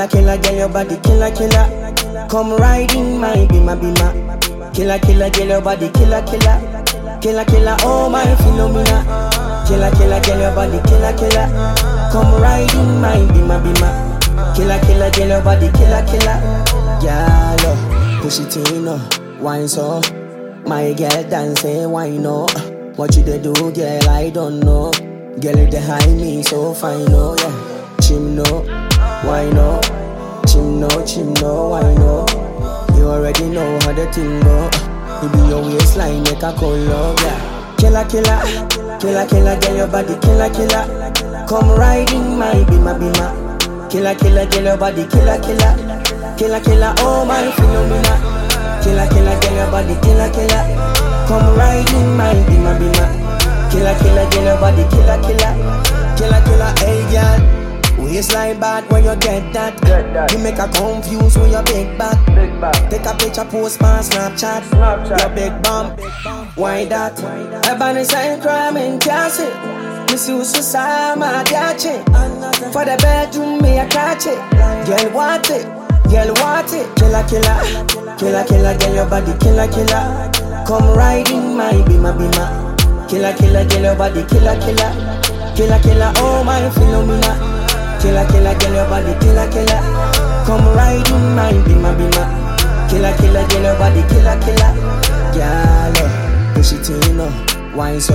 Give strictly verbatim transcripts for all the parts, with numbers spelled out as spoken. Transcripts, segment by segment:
Killer, killer, girl, your body, killer, killer. Come riding my bima, bima. Killer, killer, girl, your body, killer, killer. Killer, killer, oh my phenomena. Killer, killer, girl, your body, killer, killer. Come riding my bima, bima. Killer, killer, girl, your body, killer, killer. Girl, push it in, uh, wine so. My girl dance, why no? What you they do, girl, I don't know. Girl, they hide me so fine, oh yeah. Chim no, why no? Chim no, chim no, why no? You already know how the thing go. You be your waistline, make a call love, yeah. Killer, killer, killer, killer, girl, your body, killer, killer. Come riding my bima, bima. Killer, killer, girl, your body, killer, killer. Killer, killer, oh my phenomena. Killer, killer, girl, your body, killer, killer. Come riding my bima, bima. Killer, killer, girl, your body, killer, killer. Killer, killer, hey, girl. Waistline bad when you get that. get that. You make a confuse when you big back. Big back. Take a picture, post my Snapchat. Snapchat. Your big bump. Why that? I ban a sign crime in Cassie. Miss you so sama dache. For the bedroom, me a catch it. Girl, want it. Girl, want it. Killer, killer. Killer, killer, girl, your body, killer, killer. Come riding my bima, bima. Killer, killer, girl, your body, killer, killer. Killer, killer, oh my phenomena. Killer, killer, girl, your body, killer, killer. Come riding my bima, bima. Killer, killer, girl, your body, killer, killer. Girl, push it in, uh, wine so.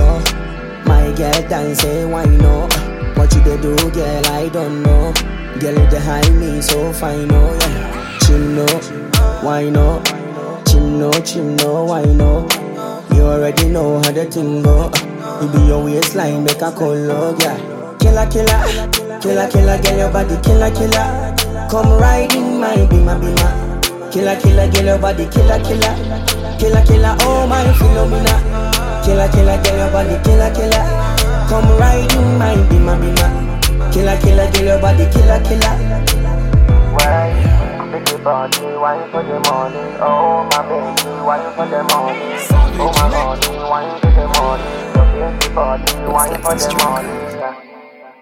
My girl dance, why no? What you they do, girl, I don't know. Girl, they hide me so fine, oh yeah. Chim no, why no? Chim no, chim no, why no? You already know how the thing go. You be your waistline, make a call love, yeah. Killer, killer, killer, killer, girl, your body, killer, killer. Come riding my bima, bima. Killer, killer, girl, your body, killer, killer. Killer, killer, oh my phenomena. Killer, killer, girl, your body, killer, killer. Come riding my bima, bima. Killer, killer, girl, your body, killer, killer. Why? Pretty body, wine for the morning. Oh my baby, wine for the morning. Oh my body, wine for the morning. Your pretty body, wine for the morning.